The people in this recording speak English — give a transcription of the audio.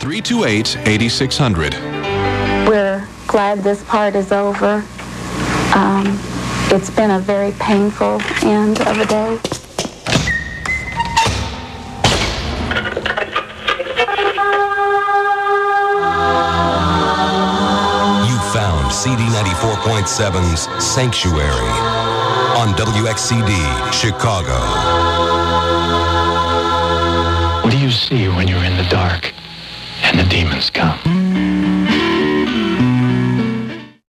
328-8600. We're glad this part is over. It's been a very painful end of a day. You found CD 94.7's Sanctuary on WXCD, Chicago. What do you see when you're in the dark and the demons come?